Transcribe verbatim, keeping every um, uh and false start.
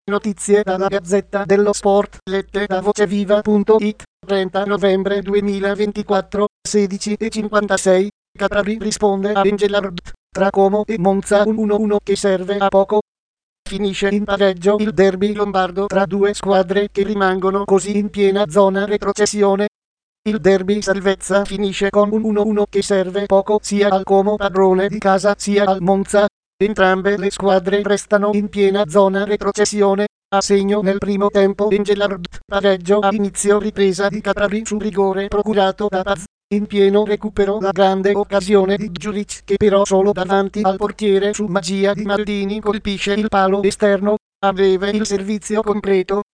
Notizie dalla Gazzetta dello Sport, lette da voceviva punto it, trenta novembre duemilaventiquattro, sedici e cinquantasei. Caprari risponde a Engelhard, tra Como e Monza un uno uno che serve a poco. Finisce in pareggio il derby lombardo tra due squadre che rimangono così in piena zona retrocessione. Il derby salvezza finisce con un uno uno che serve poco sia al Como padrone di casa sia al Monza. Entrambe le squadre restano in piena zona retrocessione. A segno nel primo tempo Engelhard, pareggio a inizio ripresa di Caprari su rigore procurato da Paz. In pieno recupero la grande occasione di Djuric che però solo davanti al portiere su magia di Maldini colpisce il palo esterno. A breve il servizio completo,